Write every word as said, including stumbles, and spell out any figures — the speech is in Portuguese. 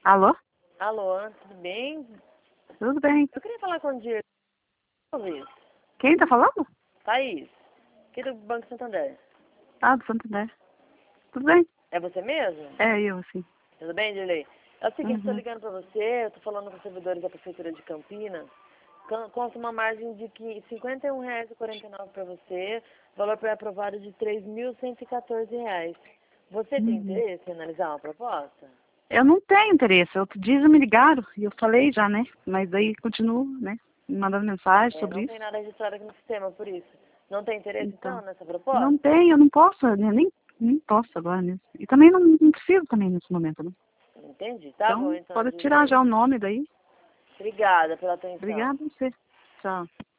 Alô? Alô, tudo bem? Tudo bem. Eu queria falar com o diretor, Luiz. Quem tá falando? Thaís, aqui do Banco Santander. Ah, do Santander. Tudo bem? É você mesmo? É, eu, sim. Tudo bem, Dirley? É o seguinte, estou Uhum. ligando para você, eu estou falando com os servidores da Prefeitura de Campinas. Con- Consta uma margem de qui- cinquenta e um reais e quarenta e nove para você, valor pré-aprovado de três mil cento e quatorze reais. Você tem Uhum. interesse em analisar uma proposta? Eu não tenho interesse. Outro dia já me ligaram e eu falei já, né? Mas daí continuo, né? Me mandando mensagem É, sobre não tem isso. nada registrado aqui no sistema, por isso. Não tem interesse, então, Então, nessa não proposta? tenho, eu não posso, né? nem, nem posso agora mesmo. E também não, não preciso também nesse momento, né? Entendi. Tá bom, Então, então, pode tirar Dirley. já o nome daí. Obrigada pela atenção. Obrigada a você. Tchau.